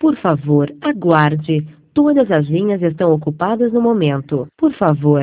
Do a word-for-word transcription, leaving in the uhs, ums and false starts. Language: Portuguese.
Por favor, aguarde. Todas as linhas estão ocupadas no momento. Por favor,